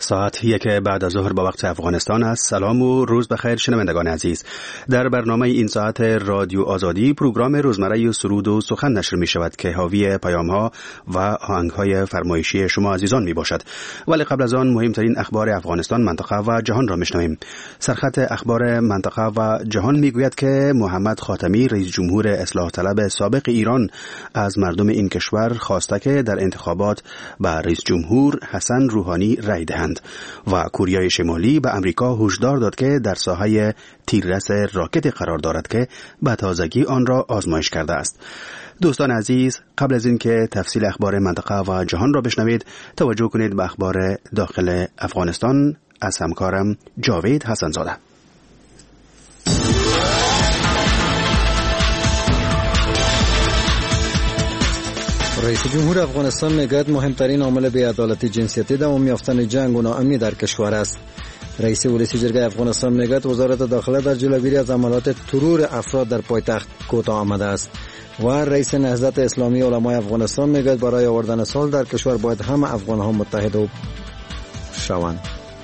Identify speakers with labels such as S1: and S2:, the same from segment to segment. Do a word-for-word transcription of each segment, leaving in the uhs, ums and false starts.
S1: ساعت یک بعد از ظهر با وقت افغانستان است. سلام و روز بخیر شنوندگان عزیز. در برنامه این ساعت رادیو آزادی پروگرام روزمره سرود و سخن نشر می شود که حاوی پیام ها و آهنگ های فرمایشی شما عزیزان می باشد. ولی قبل از آن مهمترین اخبار افغانستان، منطقه و جهان را می شنویم. سرخط اخبار منطقه و جهان می گوید که محمد خاتمی رئیس جمهور اصلاح طلب سابق ایران از مردم این کشور خواسته که در انتخابات به رئیس جمهور حسن روحانی رای دهند و کوریای شمالی به امریکا هشدار داد که در ساحه تیررس راکت قرار دارد که به تازگی آن را آزمایش کرده است. دوستان عزیز، قبل از اینکه تفصیل اخبار منطقه و جهان را بشنوید، توجه کنید به اخبار داخل افغانستان از همکارم جاوید حسن زاده.
S2: رئیس جمهور افغانستان میگوید مهمترین عامل بی‌عدالتی جنسیتی دوام یافتن جنگ و ناامنی در کشور است. رئیس ولسی جرگه افغانستان میگوید وزارت داخله در جلوگیری از حملات ترور افراد در پایتخت کوتاه آمده است. و رئیس نهضت اسلامی علمای افغانستان میگوید برای آوردن صلح در کشور باید همه افغان‌ها متحد شوند.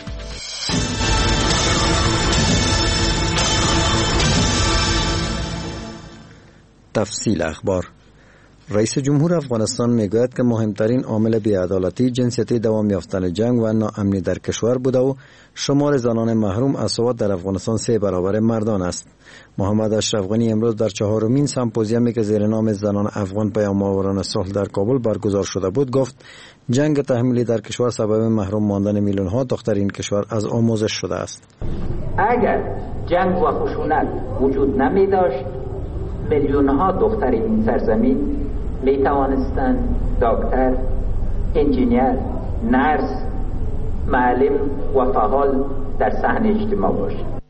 S2: تفصیل اخبار. رئیس جمهور افغانستان میگوید که مهمترین عامل بی‌عدالتی جنسیتی دوام یافتن جنگ و ناامنی در کشور بوده و شمار زنان محروم از سواد در افغانستان سه برابر مردان است. محمد اشرف غنی امروز در چهارمین سمپوزیومی که زیر نام زنان افغان پیام‌آوران صلح در کابل برگزار شده بود گفت جنگ تحمیلی در کشور سبب محروم ماندن میلیون‌ها دختر این کشور از آموزش شده است.
S3: اگر جنگ و خشونت وجود نمی داشت، میلیون‌ها دختر این سرزمین می توانستند دکتر، انجینیر، نرس، معلم و فعال در صحنه اجتماع باشند.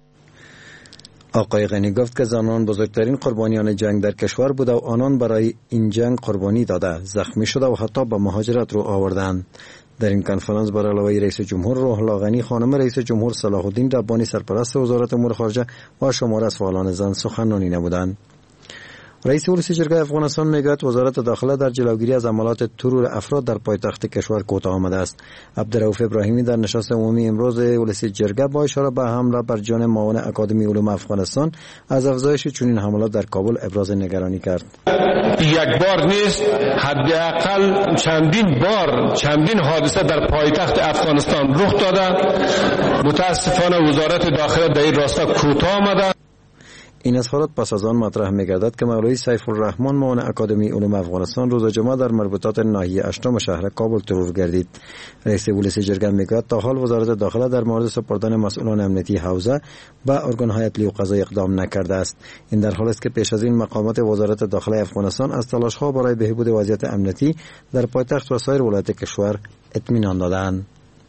S2: آقای غنی گفت که زنان بزرگترین قربانیان جنگ در کشور بوده و آنان برای این جنگ قربانی داده، زخمی شده و حتی به مهاجرت رو آوردند. در این کنفرانس بر علاوه رئیس جمهور روح الله غنی، خانم رئیس جمهور صلاح الدین ربانی سرپرست وزارت امور خارجه و شمار از فعالان زن سخنرانی نمودند. رئیس ولسی جرگه افغانستان میگوید وزارت داخله در جلوگیری از حملات ترور افراد در پایتخت کشور کوتاه آمده است. عبدالرؤوف ابراهیمی در نشست عمومی امروز ولسی جرگه با اشاره به حمله بر جان معاون اکادمی علوم افغانستان از افزایش چنین حملات در کابل ابراز نگرانی کرد.
S4: یک بار نیست، حداقل چندین بار چندین حادثه در پایتخت افغانستان رخ داده. متاسفانه وزارت داخله در این راستا کوتاه آمده.
S2: این اظهارات پس از آن مطرح می‌گردد که مولوی سیف الرحمن معاون اکادمی علوم افغانستان روز جمعه در مربوطات ناحیه اشتم شهر کابل ترور گردید. رئیس ولسی جرگه میگوید تا حال وزارت داخله در مورد سپردن مسئولان امنیتی حوزه به ارگان‌های عدلی و قضایی اقدام نکرده است. این در حالی است که پیش از این مقامات وزارت داخله افغانستان از تلاش‌ها برای بهبود وضعیت امنیتی در پایتخت و سایر ولایات کشور اطمینان دادند.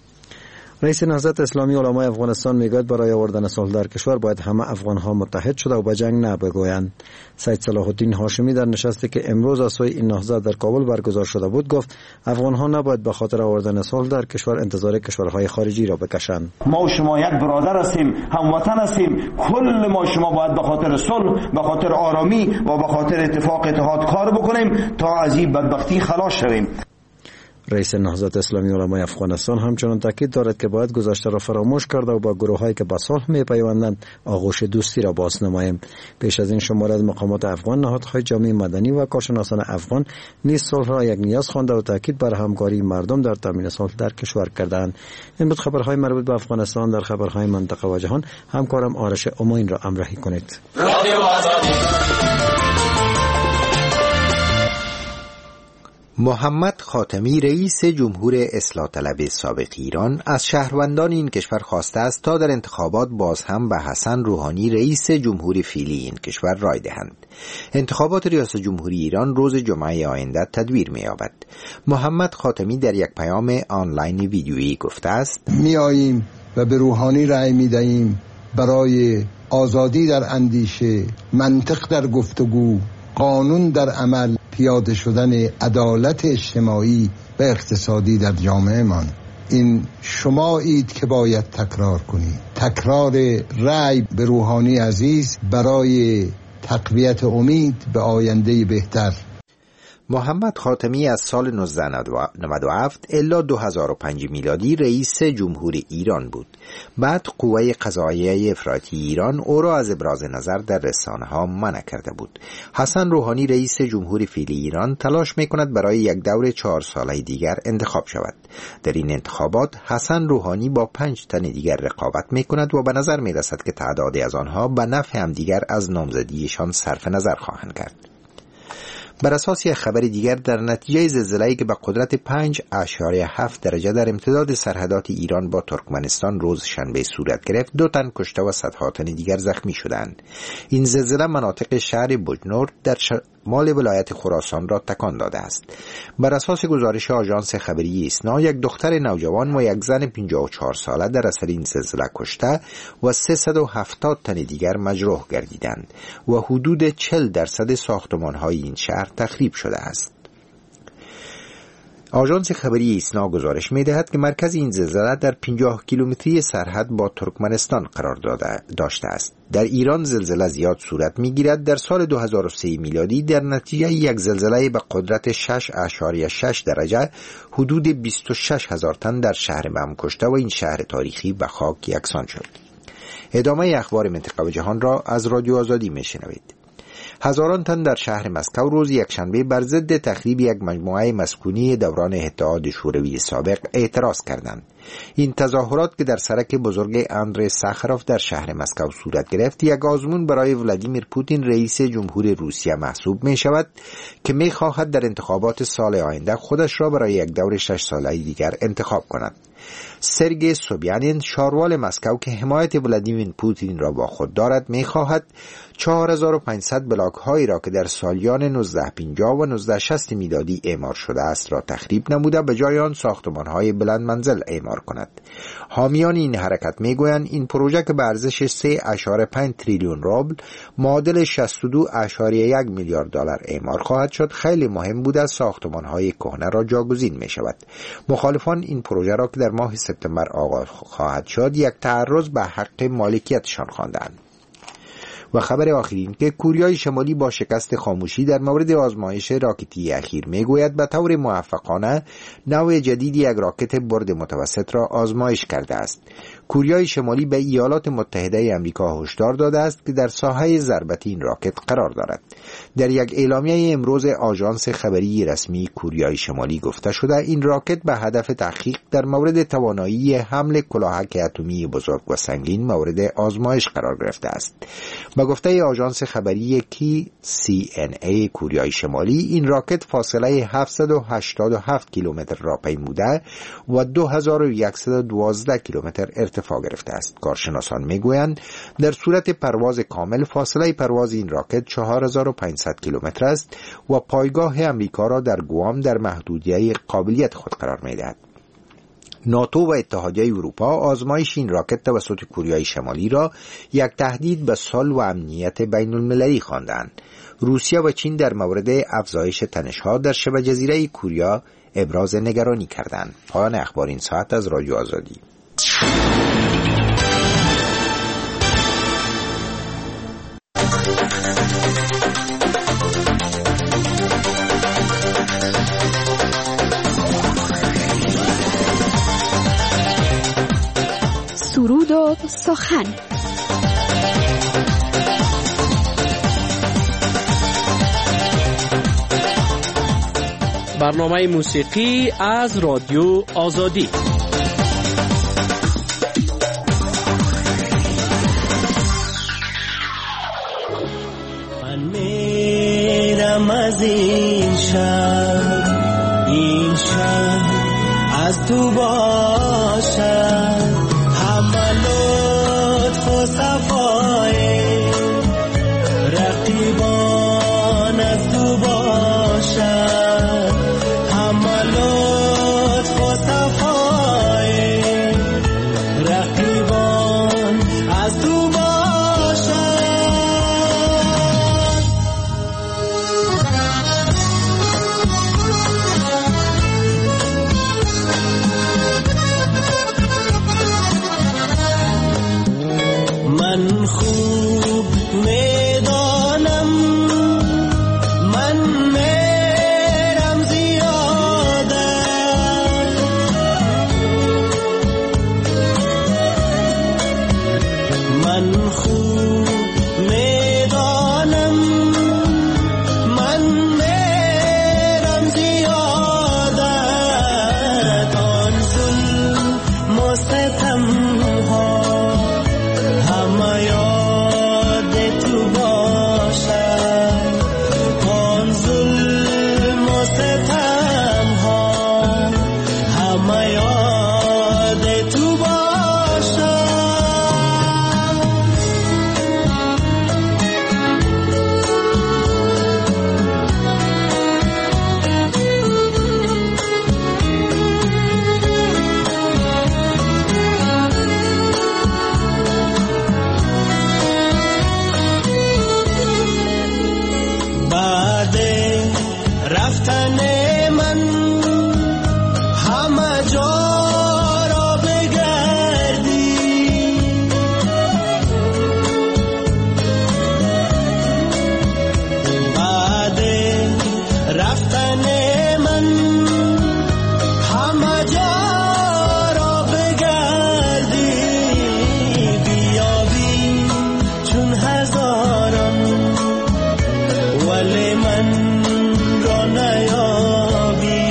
S2: رئیس نهضت اسلامی علمای افغانستان میگوید برای آوردن صلح در کشور باید همه افغان‌ها متحد شده و به جنگ نبگویند. سید صلاح الدین هاشمی در نشستی که امروز از سوی این نهضت در کابل برگزار شده بود گفت افغان‌ها نباید به خاطر آوردن صلح در کشور انتظار کشورهای خارجی را بکشند.
S5: ما و شما یک برادر هستیم، هموطن هستیم. کل ما شما باید به خاطر صلح، به خاطر آرامی و به خاطر اتفاق اتحاد کار بکنیم تا از این بدبختی خلاص شویم.
S2: رئیس نهضت اسلامی علمای افغانستان همچنان تاکید دارد که باید گذشته را فراموش کرده و با گروه‌هایی که به صلح می‌پیوندند آغوش دوستی را باز نماییم. پیش از این شمار از مقامات افغان، نهادهای جامعه مدنی و کارشناسان افغان نیز صلح را یک نیاز خوانده و تاکید بر همکاری مردم در تامین صلح در کشور کردند. این بود خبرهای مربوط به افغانستان. در خبرهای منطقه و جهان همکارم آرش امین را همراهی کنید.
S6: محمد خاتمی رئیس جمهور اصلاح طلب سابق ایران از شهروندان این کشور خواسته است تا در انتخابات باز هم به حسن روحانی رئیس جمهوری فعلی این کشور رای دهند. انتخابات ریاست جمهوری ایران روز جمعه آینده تدبیر می‌یابد. محمد خاتمی در یک پیام آنلاین ویدیویی گفته است:
S7: می‌آییم و به روحانی رای می‌دهیم برای آزادی در اندیشه، منطق در گفتگو، قانون در عمل، پیاده شدن عدالت اجتماعی و اقتصادی در جامعه من. این شمایید که باید تکرار کنید. تکرار رأی به روحانی عزیز برای تقویت امید به آینده بهتر.
S6: محمد خاتمی از سال نوزده نود و هفت الی دو هزار و پنج میلادی رئیس جمهور ایران بود. بعد قوه قضاییه افراطی ایران او را از ابراز نظر در رسانه‌ها منع کرده بود. حسن روحانی رئیس جمهور فعلی ایران تلاش می‌کند برای یک دور چهار ساله دیگر انتخاب شود. در این انتخابات حسن روحانی با پنج تن دیگر رقابت می‌کند و به نظر می‌رسد که تعدادی از آنها به نفع هم دیگر از نامزدیشان صرف نظر خواهند کرد. بر اساس یک خبر دیگر، در نتیجه زلزله‌ای که به قدرت پنج اشاریه هفت درجه در امتداد سرحدات ایران با ترکمنستان روز شنبه صورت گرفت، دو تن کشته و صدها تن دیگر زخمی شدند. این زلزله مناطق شهر بوجنور در شمال ولایت خراسان را تکان داده است. بر اساس گزارش آژانس خبری ایسنا، یک دختر نوجوان و یک زن پنجاه و چهار ساله در اثر این زلزله کشته و سیصد و هفتاد تن دیگر مجروح گردیدند و حدود چهل درصد ساختمان‌های این شهر تخریب شده است. آژانس خبری ایسنا گزارش می‌دهد که مرکز این زلزله در پنجاه کیلومتری سرحد با ترکمنستان قرار داده داشته است. در ایران زلزله زیاد صورت می‌گیرد. در سال دو هزار و سه میلادی در نتیجه یک زلزله به قدرت شش اشاریه شش درجه حدود بیست و شش هزار تن در شهر بم کشته و این شهر تاریخی به خاک یکسان شد. ادامه اخبار منطقه و جهان را از رادیو آزادی می‌شنوید. هزاران تن در شهر مسکو روز یکشنبه بر ضد تخریب یک مجموعه مسکونی دوران اتحاد شوروی سابق اعتراض کردند. این تظاهرات که در سرک بزرگ اندری ساخاروف در شهر مسکو صورت گرفت، یک آزمون برای ولادیمیر پوتین رئیس جمهور روسیه محسوب می شود که می خواهد در انتخابات سال آینده خودش را برای یک دور شش ساله دیگر انتخاب کند. سرگئی سوبیانین شاروال مسکو که حمایت ولادیمیر پوتین را با خود دارد می خواهد چهار هزار و پانصد بلاک هایی را که در سالیان نوزده پنجاه و نوزده شصت میلادی اعمار شده است را تخریب نموده به جای آن ساختمان های بلند منزل اعمار کند. حامیان این حرکت می گویند این پروژه که به ارزش سه اشاره پنج تریلیون روبل معادل شصت و دو اشاره یک میلیارد دلار اعمار خواهد شد خیلی مهم بود از ساختمان های کهنه را جاگزین می شود. مخالفان این پروژه را که در ماه سپتامبر آغاز خواهد شد یک تعرض به حق مالکیتشان خواندند. و خبر آخرین که کوریای شمالی با شکست خاموشی در مورد آزمایش راکتی اخیر میگوید به طور موفقانه نوع جدیدی یک راکت برد متوسط را آزمایش کرده است. کوریای شمالی به ایالات متحده آمریکا هشدار داده است که در ساحه ضربت این راکت قرار دارد. در یک اعلامیه امروز آژانس خبری رسمی کوریای شمالی گفته شده این راکت به هدف تحقیق در مورد توانایی حمل کلاهک اتمی بزرگ و سنگین مورد آزمایش قرار گرفته است. با گفته آژانس خبری کی سی ان ای کوریای شمالی این راکت فاصله هفتصد و هشتاد و هفت کیلومتر را پیموده و دو هزار و صد و دوازده کیلومتر ارتفاع گرفته است. کارشناسان میگویند در صورت پرواز کامل فاصله پرواز این راکت چهار هزار و پانصد کیلومتر است و پایگاه امریکا را در گوام در محدودیت قابلیت خود قرار میدهد. ناتو و اتحادیه اروپا آزمایش این راکت توسط کوریای شمالی را یک تهدید به صلح و امنیت بین المللی خواندند. روسیه و چین در مورد افزایش تنش‌ها در شبه جزیره کوریا ابراز نگرانی کردند. پایان اخبار این ساعت از رادیو آزادی.
S8: سرود و سخن.
S9: برنامه موسیقی از رادیو آزادی.
S10: من میرم از این شهر، این شهر از تو باشد، همه لطف و صفای رقیبان از تو باشد، همه لطف و صفای رقیبان از تو باشد. جا را بگردی. بعد رفتن من همه جا را بگردی، بیابی چون هزاران ولی من را نیابی،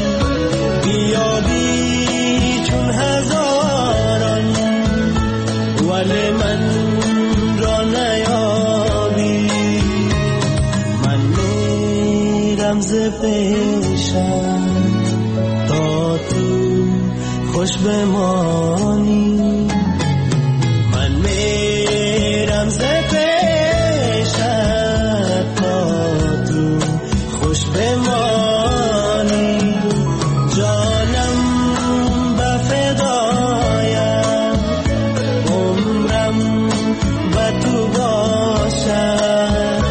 S10: بیابی چون هزاران ولی من را نیابی. من میرم ز پیشم تا تو خوش بمانی، من میرم ز پیشت تا تو خوش بمانی. جانم به فدایم عمرم به تو باشد،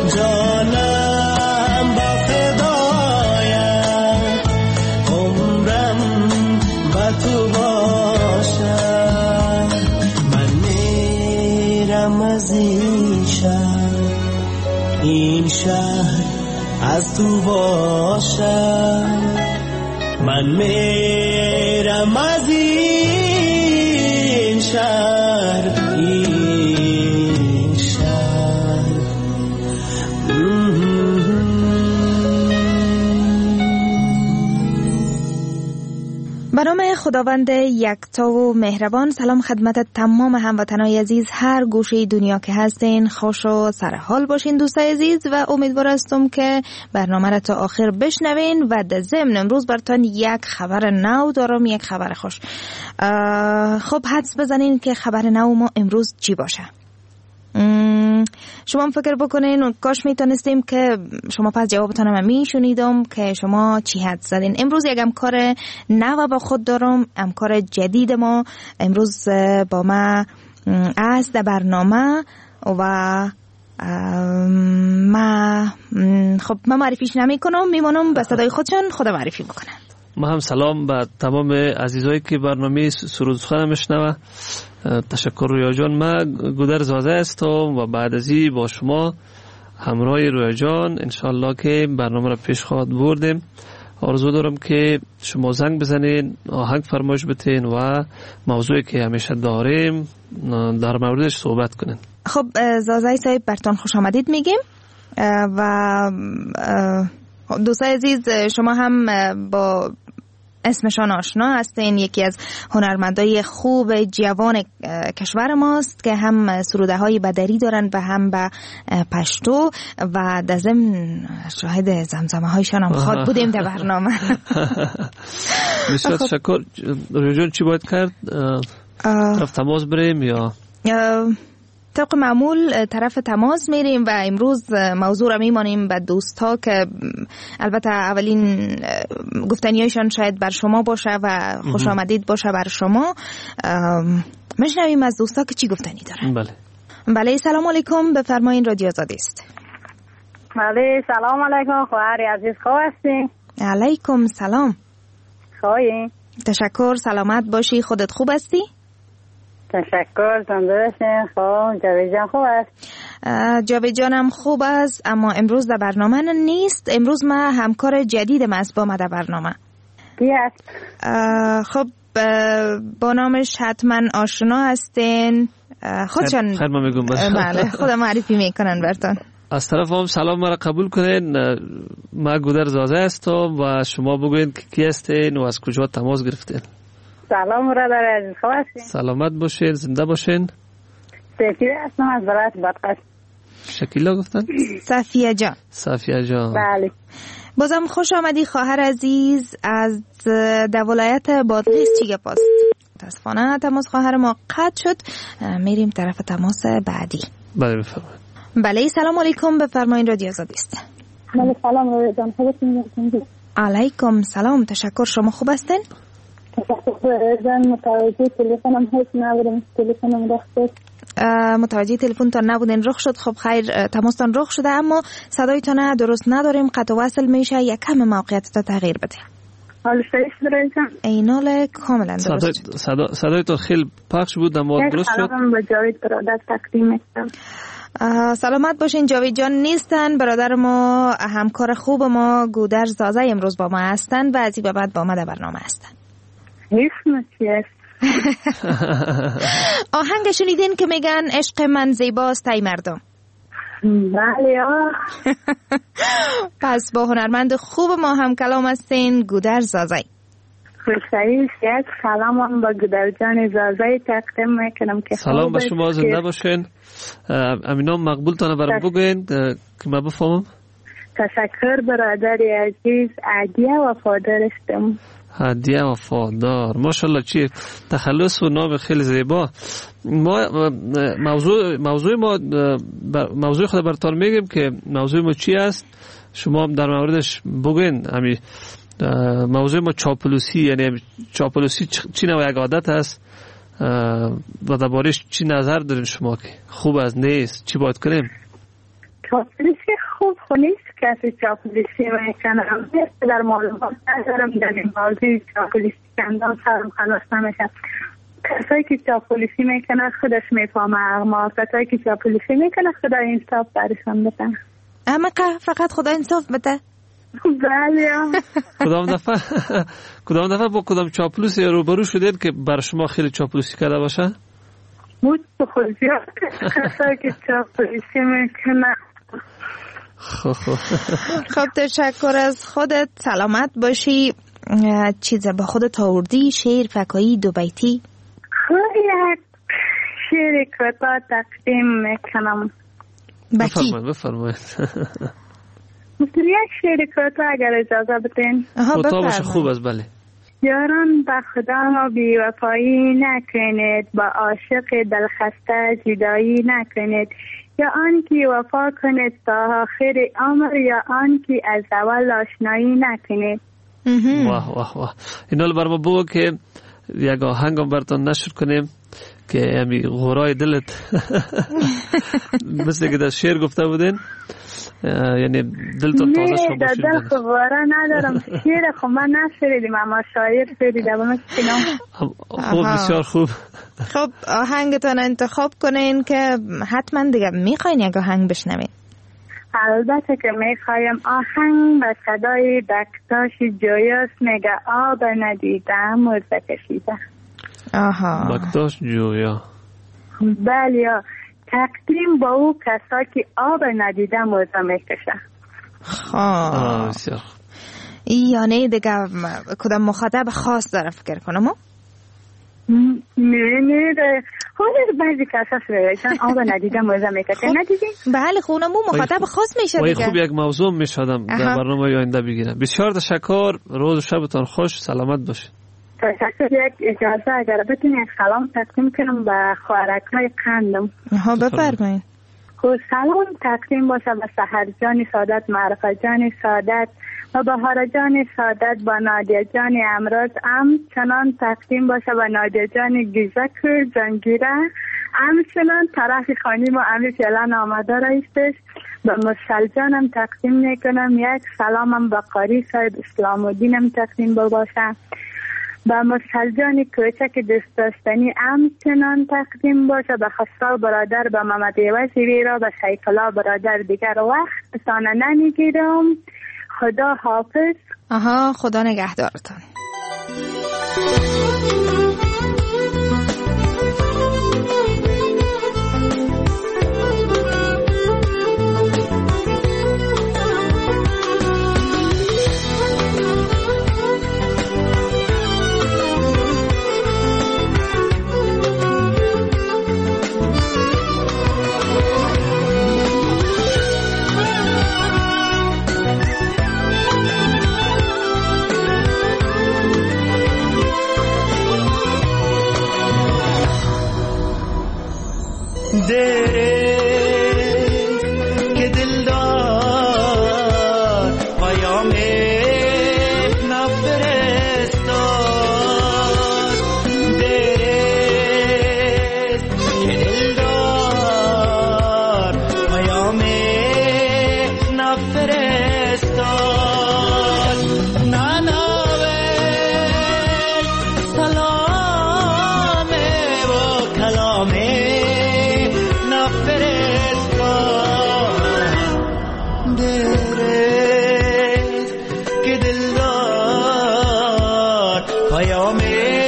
S10: جانم به فدایم عمرم به تو باشد. من میرم از این شهر، این شهر از تو باشد. من میرم از این شهر، این شهر.
S11: به نام خداوند یکتا و مهربان. سلام خدمت تمام هموطنای عزیز هر گوشه دنیا که هستین، خوش و سر حال باشین دوستای عزیز و امیدوار هستم که برنامه را تا آخر بشنوین و در ضمن امروز براتون یک خبر نو دارم، یک خبر خوش. خب حدس بزنین که خبر نو ما امروز چی باشه. شما هم فکر بکنین و کاش میتونستیم که شما پس جوابتان هم میشونیدم که شما چی حد زدین. امروز یک امکار نو با خود دارم، امکار جدید ما امروز با ما از در برنامه و ما خب ما معرفیش نمی کنم، میمانم به صدای خودشان خدا معرفی بکنن.
S12: ما هم سلام به تمام عزیزایی که برنامه سرود سخن میشنوه. تشکر رویا جان. ما گودر زازه هستم و بعد از این با شما همراه رویا جان انشالله که برنامه را پیش خواهد بردیم. آرزو دارم که شما زنگ بزنین، آهنگ فرمایش بتین و موضوعی که همیشه داریم در موردش صحبت کنین.
S11: خب زازه صاحب برتان خوش آمدید میگیم و دوستای عزیز شما هم با اسمشان آشنا هستین. یکی از هنرمندای خوب جوان کشور ماست که هم سروده های بدری دارن و هم به پشتو و در ضمن شاهد زمزمه هایشان هم خود بودیم در برنامه.
S12: بسیار تشکر. رویجان چی باید کرد؟ طرف تماس بریم یا؟
S11: طبق معمول طرف تماس میریم و امروز موضوع را میمانیم به دوست ها که البته اولین گفتنیایشان شاید بر شما باشه و خوش آمدید باشه بر شما. میشنویم از دوست ها که چی گفتنی دارن.
S12: بله
S11: بله سلام علیکم، بفرمایین رادیو آزادی است.
S13: بله سلام علیکم خواهر عزیز، خوب هستین؟
S11: علیکم سلام.
S13: خوبی؟
S11: تشکر، سلامت باشی. خودت خوب هستی؟
S13: تشکر، زنده باشین. خب جاوید جان خوب است؟
S11: جاوید جانم خوب است، اما امروز در برنامه نیست. امروز ما همکار جدیدم است با ما در برنامه.
S13: کی است؟
S11: خب با نامش حتما آشنا هستین. خودشان
S12: خیر ما میگم.
S11: بله خدا معرفی میکنن برتان.
S12: از طرف هم سلام مرا قبول کنین. ما گودر زازه هستم و شما بگوین که کی هستین و از کجا تماس گرفتین.
S13: سلام برادر عزیز، خوب هستین؟
S12: سلامت باشین، زنده باشین.
S13: شکیله هستم از برایت بدقش.
S12: شکیله گفتن؟
S11: صفیه جان.
S12: صفیه جان.
S13: بله.
S11: بازم خوش آمدی خواهر عزیز از در ولایت بادغیس چیگه پاست. متاسفانه تماس خواهر ما قطع شد. میریم طرف تماس بعدی.
S12: بله بفرمایید.
S11: بله سلام علیکم، بفرمایید رادیو آزادی است.
S13: بله سلام رادیو جان، خوبتون؟
S11: علیکم سلام، تشکر. شما خوب هستین؟
S13: تشکر جان. متوجه تلفنم هیچ نبودم، تلفنم رخ شد.
S11: متوجه تلفنتان نبودین، رخ شد. خب خیر تماستان رخ شده اما صدایتان درست نداریم، قطع وصل میشه. یک کم موقعیت تا تغییر بده.
S13: حال فرش درایشم
S11: اینال کاملا درست.
S12: صدا صدای تو خیلی پخش بود اما درست شد.
S13: سلام به جاوید برادر تقدیم میکنم.
S11: سلامت باشین. جاوید جان نیستن، برادر ما، همکار خوب ما گودرز زازه امروز با ما هستن و از این به بعد با ما در برنامه هستن.
S13: اسم چیه؟
S11: آهنگ شنیدین که میگن عشق من زیباست ای مردم؟
S13: بله.
S11: پس با هنرمند خوب ما هم کلام هستین، گودرز زازه.
S13: خوشحالیش یک سلام با گودرز جان زازه تقدیم میکنم که
S12: سلام به شما، زنده باشین. امینام مقبول تانه برام بگوین که ما بفهمم.
S13: تشکر برادر عزیز. عدیه وفادار هستم.
S12: هدیه وفادار، ماشاءالله چی تخلص و نام خیلی زیبا. ما موضوع موضوع ما موضوع خود براتون میگیم که موضوع ما چی است، شما هم در موردش بگین. همین موضوع ما چاپلوسی، یعنی چاپلوسی چی نوع یک عادت است و درباره‌اش چی نظر دارین شما که خوب از نیست، چی باید کنیم؟
S13: چاپلوسی خوب نیست، کسی چاپلوسی میکنه. همه در معلومات ندارم در این موضوع چاپلوسی کندان سرم خلاص نمیشه. کسایی که چاپلوسی میکنه خودش میفهمه، ما کسایی که چاپلوسی میکنه خدا انصاف برشان بده.
S11: اما فقط خدا انصاف بده.
S13: بله.
S12: کدام دفعه کدام دفعه با کدام چاپلوسی روبرو شدین که بر شما خیلی چاپلوسی کرده باشه؟
S13: بود خود زیاد کسایی که چاپلوسی میکنه.
S12: خب
S11: خب تشکر از خودت. سلامت باشی. چیزه با خودت آوردی؟ شعر فکایی دو بیتی؟
S13: خب یک شعر کوتاه تقدیم میکنم.
S12: بفرمایید بفرمایید.
S13: مثل یک شعر کوتاه اگر اجازه بدین.
S12: کوتاه باشه خوب است. بله.
S13: یاران با خدا بی وفایی نکنید، با عاشق دلخسته جدایی نکنید، یا آن کی وفا کنید تا آخر عمر، یا آن کی از اول آشنایی نکنید.
S12: واه واه واه. اینا بر ما بگو که یک آهنگم براتون نشر کنیم که همی غورای دلت مثل که در شعر گفته بودین، یعنی دلتون تازه شو باشید.
S13: نه دل غوره ندارم. شعر خب من نشریدیم اما شاعر شریدم.
S12: خوب بسیار خوب.
S11: خب آهنگتون انتخاب کنین که حتما دیگه میخواین یک آهنگ بشنوین.
S13: البته که میخوایم. آهنگ به صدای بکتاش جویاس میگه آب ندیدم موزه کشیده.
S11: آها
S12: بکتاش جویا.
S13: بله، تقدیم با او کسا که آب ندیدم موزه میکشه.
S11: خواه یعنی دیگه کدام مخاطب خاص داره فکر کنم؟
S13: نه نه خود بعضی کسا سویشن آب ندیدم موزه میکشه. ندیدیم؟
S11: بله خونمو مخاطب خاص میشه دیگه.
S12: خوب یک موضوع میشدم در برنامه آینده بگیرم. بسیار تشکر. روز و شبتان خوش. سلامت باشید.
S13: تشکر. یک اجازه اگر بتونی سلام تقدیم کنم به خوارک‌های قندم.
S11: ها بفرمایید.
S13: خب سلام تقدیم باشه به سحر جان سعادت، معرفت جان سعادت و بهار جان سعادت، با نادیه جان امروز همچنان تقدیم باشه به نادیه جان گیزک جانگیره. همچنان طرف خانیم و امی فعلا آمده رایستش. به مشل جانم تقدیم میکنم. یک سلامم به قاری صاحب اسلام الدینم تقدیم باشه. با مسلجان کوچک دست داشتنی همچنان تقدیم باشه. به خسرو برادر، به محمد وزیری را، به سیف الله برادر. دیگر وقت تانه نمیگیرم. خدا حافظ.
S11: آها خدا نگهدارتان.
S10: فرستاد نه نوه پیام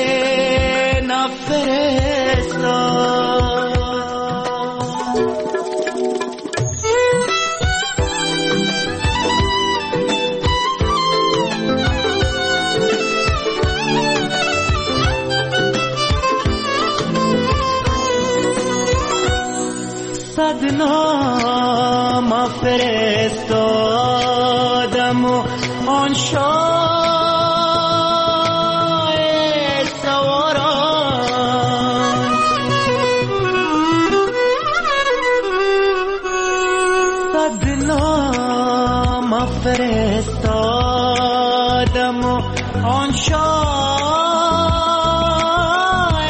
S10: نفرستاد. صد نام فرستادم و آن شاه سواران، صد نام فرستادم و آن شاه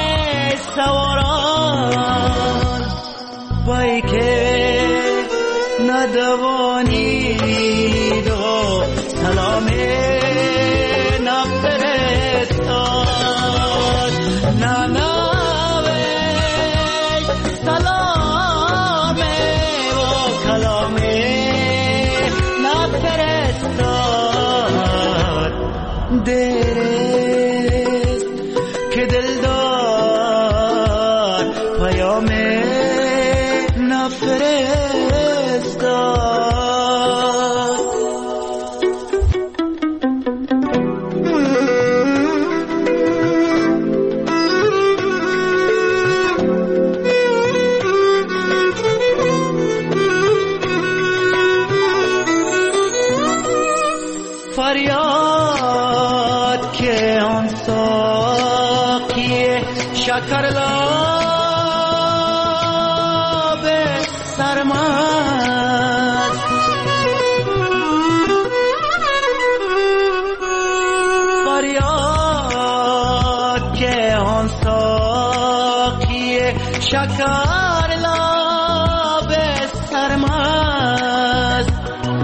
S10: سواران، وای که ندوانید و سلام نفرستاد، ننوشت سلام و کلام نفرستاد. درست که دلدار پیام نفرستاد. فریاد که آن ساقی شکرلاب سرمست، فریاد که آن ساقی شکرلاب سرمست،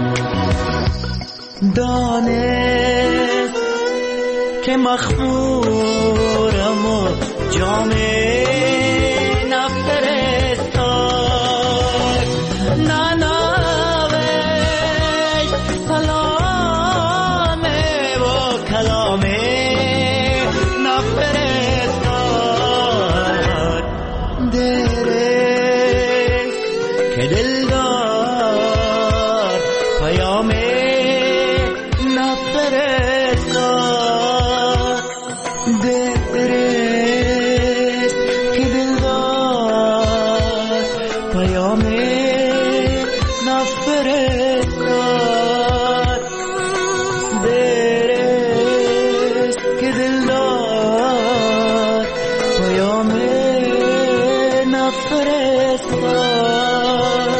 S10: دانست که مخمورم و جام نفرستاد، ننوشت سلام و کلام نفرستاد. درست که دلدار پیام نفرستاد، درست که دلدار پیام نفرستاد، درست که دلدار پیام نفرستاد.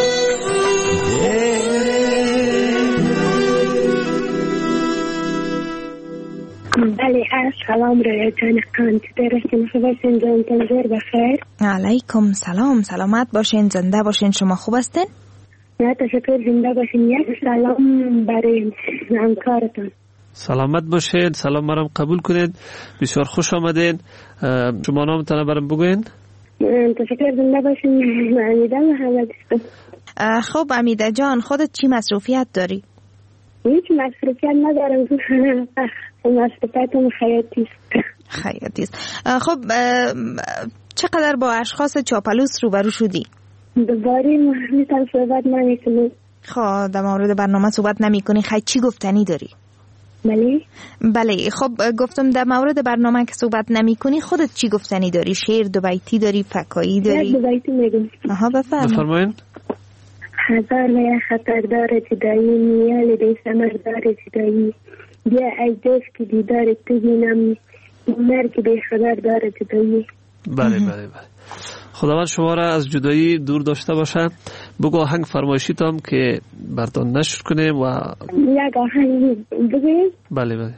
S14: بله سلام رویا جان قند درستیم، خوب هستین؟ جان تنظیر بخیر.
S11: علیکم سلام، سلامت باشین، زنده باشین. شما خوب هستین؟
S14: نه تشکر، زنده باشین. یک سلام برای همکارتان.
S12: سلامت باشین، سلام مرام قبول کنید. بسیار خوش آمدین. شما نامتان برام بگوین.
S14: تشکر، زنده باشین. امیده محمد.
S11: خب امیده جان، خودت چی مصروفیت داری؟
S14: هیچ مصروفیت ندارم. مصروفیتم خیاطی است.
S11: خیاطی است. خب چقدر با اشخاص چاپلوس روبرو شدی؟
S14: دوباره میتونم صحبت نمیکنم.
S11: خب در مورد برنامه صحبت نمی کنی. خیلی چی گفتنی داری؟
S14: بله
S11: بله. خب گفتم در مورد برنامه که صحبت نمی کنی خودت چی گفتنی داری؟ شعر دو بیتی داری؟ فکایی داری؟
S14: دو بیتی میگم.
S12: آها بفرمایید.
S14: هزار و یک خطردار جدایی، میال دی سمردار جدایی، بیا ای دوست که دیدار تو بینم، مرگ بی خبر دار جدایی.
S12: بله بله بله. خداوند شما را از جدایی دور داشته باشه. بگو آهنگ فرمایشی تام که براتون نشر کنیم و
S14: یک آهنگ بگیم.
S12: بله بله.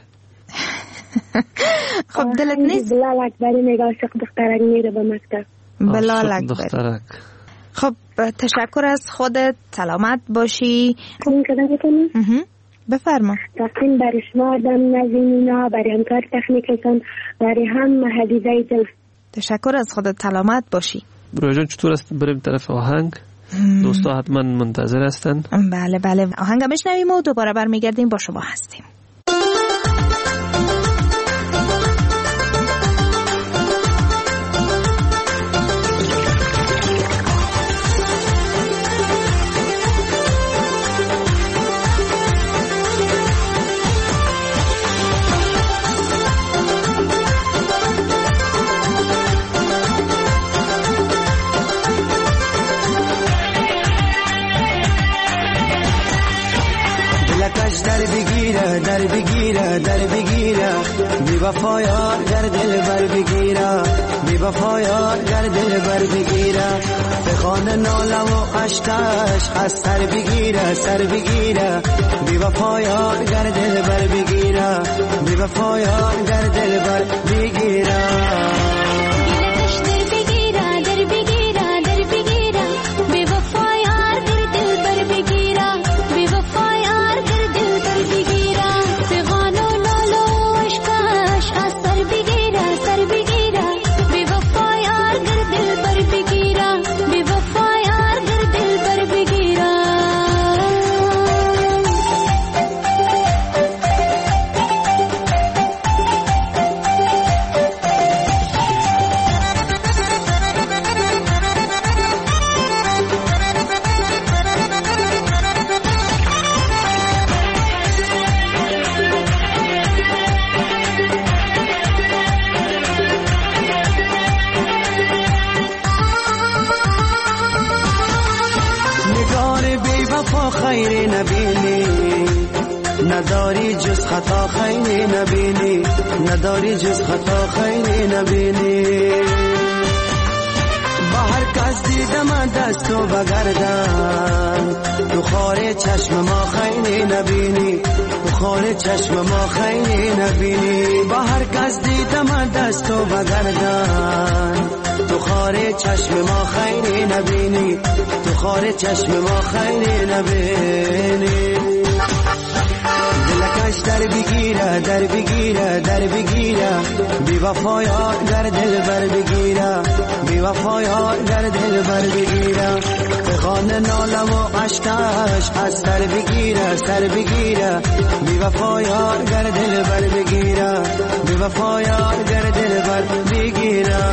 S11: خب دلت نیست؟
S14: بلال اکبری میگه عاشق دخترک میره به مکتب.
S11: بلال اکبری. خب تشکر از خودت، سلامت باشی.
S14: کن کدام بکنم؟
S11: بفرما.
S14: تقدیم برای شما آدم نزینینا، برای همکار تکنیکتان، برای هم حدیده دل.
S11: تشکر از خودت، سلامت باشی.
S12: رویا جان چطور است؟ بریم طرف آهنگ. دوستا حتما منتظر هستن.
S11: بله بله. آهنگ بشنویم و دوباره برمیگردیم با شما هستیم.
S10: وفا یار گر دل بر بگیره بی وفا یار گر دل بر بگیره به خانه ناله و اشکش از سر بگیره سر بگیره بی وفا یار گر دل بر بگیره بی وفا یار گر دل بر بگیره خیر نبینی نداری جز خطا خیر نبینی نداری جز خطا خیر نبینی با هر کس دیدم دست و بگردن تو خار چشم ما خیر نبینی تو خار چشم ما خیر نبینی با هر کس دیدم دست و بگردن تو خار چشم ما خیر نبینی تو خار چشم ما خیر نبینی دلکش در بگیره در بگیره در بگیره بی وفا یار در دل بر بگیره بی وفا یار در دل بر بگیره به خانه نالم و اشکش از سر بگیره سر بگیره بی وفا یار در دل بر بگیره بی وفا یار در دل بر بگیره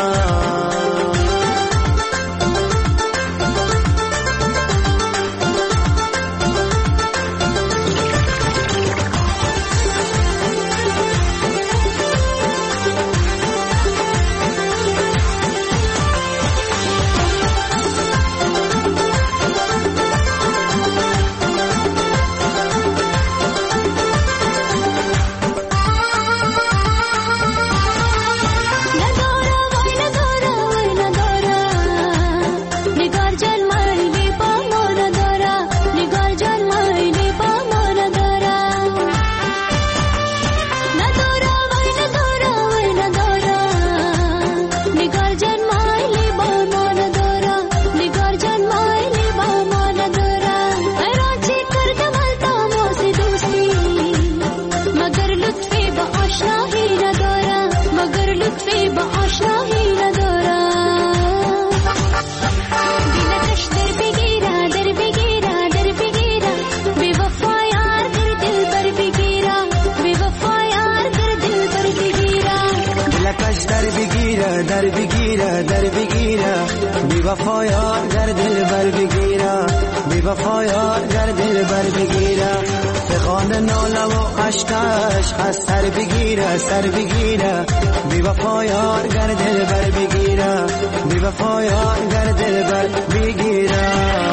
S10: در بگیره در بگیره بی وفا یار در دل بر بگیره بی وفا یار در دل بر بگیره به خانه ناله و اشکش از سر بگیره سر بگیره بی وفا یار در دل بر بگیره بی وفا یار در دل بر بگیره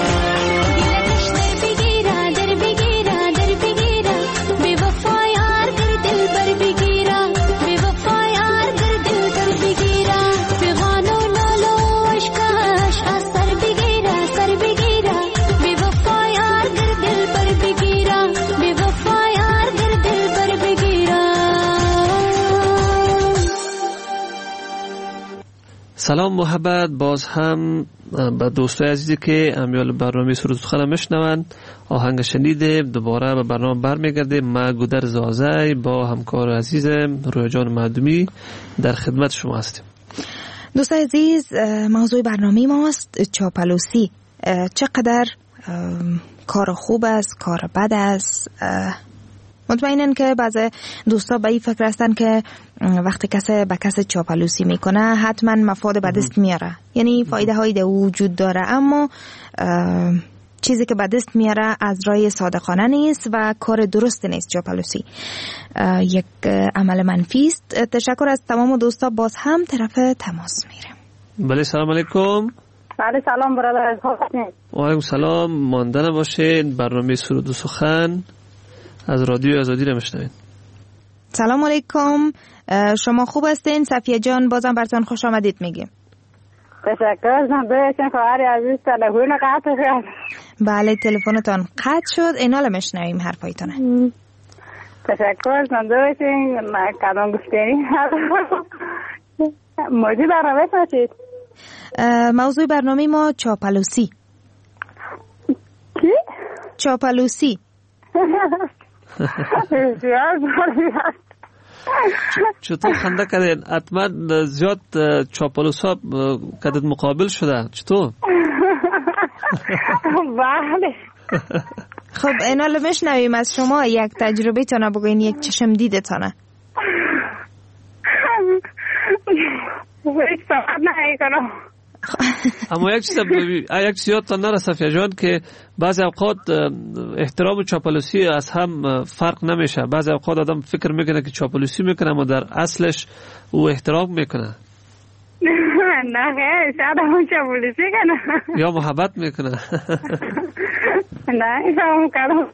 S12: سلام محبت، باز هم به دوستای عزیزی که امیال برنامه سرود سخن میشنوند آهنگ شنیده دوباره به برنامه برمیگرده. ما گودر زازای با همکار عزیزم رویا جان معدومی در خدمت شما هستیم.
S11: دوستای عزیز، موضوع برنامه ماست چاپلوسی. چقدر کار خوب است، کار بد است. مطمئنن که بعضی دوستا به این فکر هستن که وقتی کسی به کسی چاپلوسی میکنه حتما مفاد به دست میاره، یعنی فایده هایی در وجود داره، اما چیزی که به دست میاره از راه صادقانه نیست و کار درست نیست. چاپلوسی یک عمل منفی است. تشکر از تمام دوستا. باز هم طرف تماس میرم.
S12: بله، سلام علیکم.
S15: بله سلام برادر.
S12: و علیکم سلام. ماندن باشید. برنامه سرود و سخن از رادیو آزادی رو میشنوید.
S11: سلام علیکم. شما خوب هستین؟ صفیه جان بازم براتون خوش آمدید میگیم.
S15: تشکر. زنده خواهر عزیز تلفن قطع شد.
S11: بله تلفنتان قطع شد. ایناله میشنویم حرفایتونه.
S15: تشکر. زنده باشین. کدام گفتنی موضوع برنامه باشید.
S11: موضوع برنامه ما چاپلوسی.
S15: کی؟
S11: چاپلوسی.
S12: چطور خنده کردین؟ حتما زیاد چاپلوس ها کدت مقابل شده. چطور؟
S15: بله.
S11: خب اینا لمشنویم از شما یک تجربه تانه بگوین، یک چشم دیده تانه.
S15: هیچ صحبت نهی کنم.
S12: اما یک چیز یک چیز یادتان نره صفیه جان که بعضی اوقات احترام و چاپلوسی از هم فرق نمیشه. بعضی اوقات آدم فکر میکنه که چاپلوسی میکنه اما در اصلش او احترام میکنه.
S15: نه خیر، شاید همون چاپلوسی کنه
S12: یا محبت میکنه.
S15: نه ایشون کنم.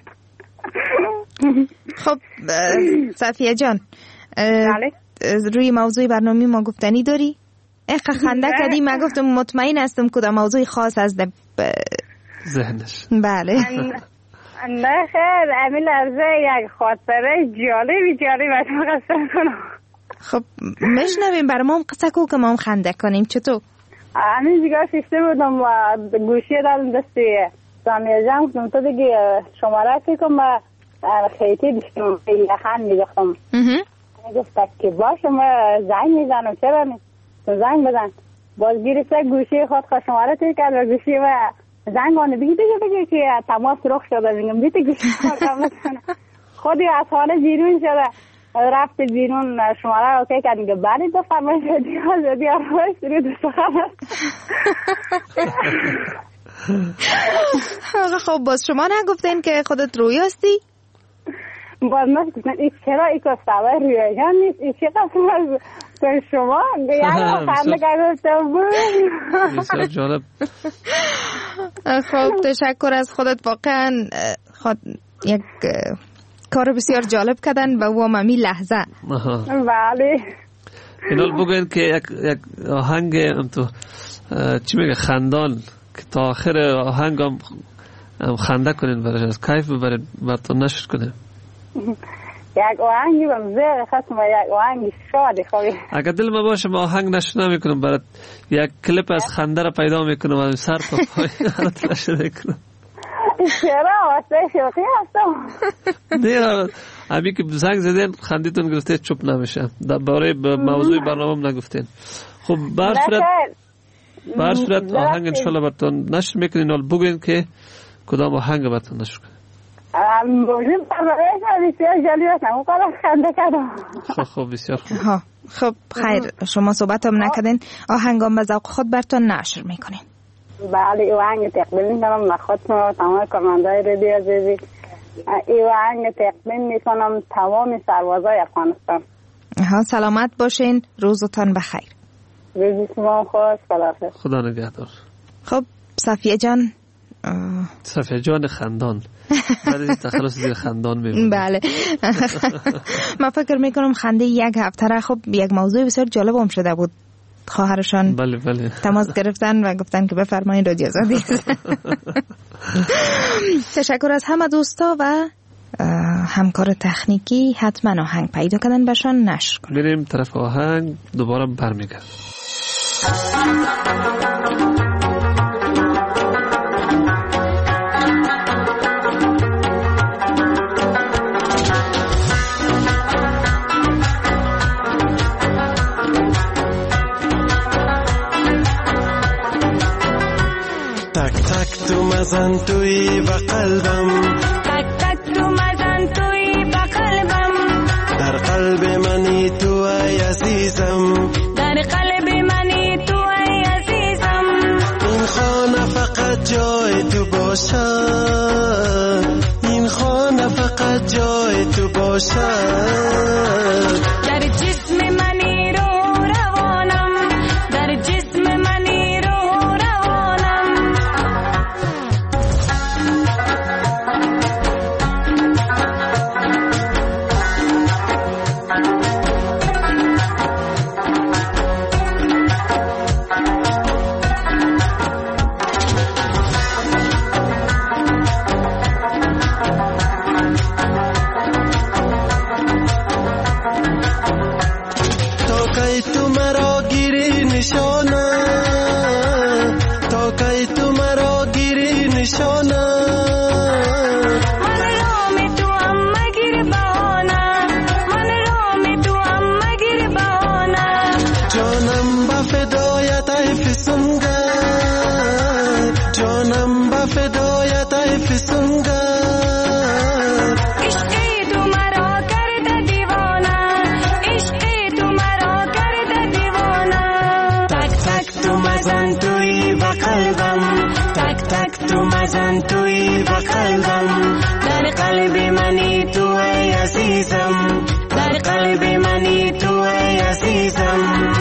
S11: خب صفیه جان روی موضوع برنامه ما گفتنی داری؟ اخ خنده کردی. من گفتم مطمئن هستم کدام موضوع خاص از ب...
S12: ذهنش.
S11: بله.
S15: نه خیر، امیل ارزه یک خاطره جالبی جالبی برام قصه کنم.
S11: خب میشنویم برای ما هم قصه کو که ما هم خنده کنیم. چطور؟
S15: همین دیگه شیشته بودم و گوشی دارم دستی سامیه جان گفتم تو دیگه شماره که کن و خیلی داشتم یخن میدختم گفت که باشم زنگ میزنم چرا نیست زنگ بزن. باز گیرسته گوشی خود خواه شماره توی کرد و گوشی و زنگ آنه بگی بگی بگی که تماس رخ شده بگیم بیتی گوشی خود بزنه. خودی از حال بیرون شده رفت بیرون شماره رو که کرد میگه بلی دو فرمایش شدی ها زدی آرمایش شدی دو سخن.
S11: خب باز شما نگفتین که خودت روی هستی؟
S15: باز ما گفتن این چرا این که سوای رویان نیست این چه قسم از تو شما یک خنده کردم بود.
S12: بسیار جالب.
S11: خب تشکر از خودت. واقعا خود یک کار بسیار جالب کردن و و ممی لحظه.
S15: بله.
S12: اینال بگوین که یک یک آهنگ تو چی میگه خندان که تا آخر آهنگ هم خنده کنین برای از کیف ببرین براتون نشر کنه.
S15: یک آهنگی بم زیر خواستم و یک آهنگی شادی خوبی.
S12: اگر دل ما باشه ما آهنگ نشر نمیکنم برات یک کلیپ از خنده را پیدا میکنم و سر تا پای برات نشر میکنم.
S15: چرا واسه شوخی هستم.
S12: نه امی که زنگ زدین خندیتون گرفته چوب نمیشه در باره موضوع برنامه نگفتین. خب بر صورت بر صورت آهنگ انشالله براتون نشر میکنین. حال بگوین که کدام آهنگ براتون نشر کنین.
S15: موضوع برنامه بسیار جالب هستم اون قدر خنده کردم.
S12: خب خب بسیار خوب.
S11: خب خیر شما صحبت هم نکردین. آهنگ هم به ذوق خود براتون نشر میکنین.
S15: بله آهنگ تقدیم میکنم من خودم و تمام کارمندای رادیو عزیزی. این آهنگ تقدیم میکنم تمام سربازای افغانستان.
S11: ها سلامت باشین. روزتان بخیر.
S15: روز شما خوش. خداحافظ.
S12: خدا نگهدار.
S11: خب صفیه جان
S12: صفیه جان خندان بعد از تخلص زیر خندان میمونه.
S11: بله. من فکر میکنم خنده یک هفته را خب یک موضوع بسیار جالب هم شده بود. خواهرشان
S12: بله بله
S11: تماس گرفتن و گفتن که بفرمایید رادیو آزادی. تشکر از همه دوستا و همکار تکنیکی. حتما آهنگ پیدا کردن باشن نشر کنن.
S12: میریم طرف آهنگ دوباره برمیگردیم.
S10: تک تک تو مزن توی با قلبم
S16: تک تک تو مزن توی با قلبم
S10: در قلب منی تو ای عزیزم
S16: در قلب منی تو ای عزیزم
S10: این خانه فقط جای تو باشد این خانه فقط جای تو باشد
S16: در جسم منی رو روانم در جسم منی رو
S10: نشانه تا کی تو مرا گیری نشانه
S16: من رام تو هم مگیر بهانه من رام تو هم مگیر بهانه
S10: جانم با فدایت ای فسونگه جانم با فدایت ای فسونگه
S16: تو مزن توی با قلبم در قلب منی تو ای عزیزم در قلب منی تو ای عزیزم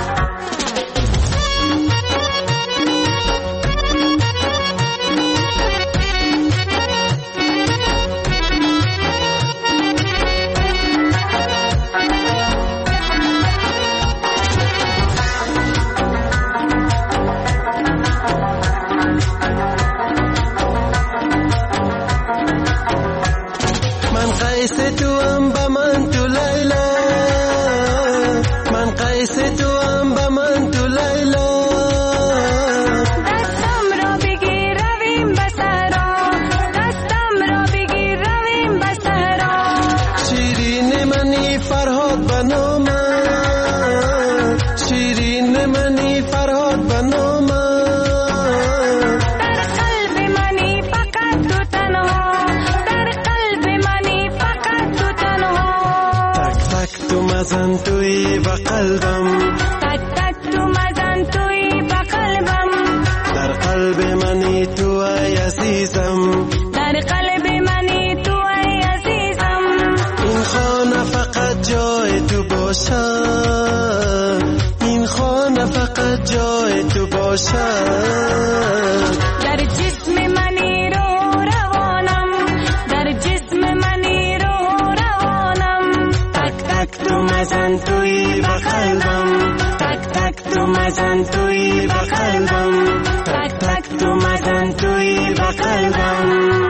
S10: مزن توی با قلبم
S16: تک تک تو مزن توی با قلبم
S10: در قلب منی تو ای عزیزم
S16: در قلب منی تو ای عزیزم
S10: این خانه فقط جای تو باشه این خانه فقط جای تو باشه
S16: در جسم منی رو روانم در جسم منی رو روانم
S10: تک تک تو مزن توی با قلبم تک تک تو مزن توی با قلبم تک تک تو مزن توی با قلبم.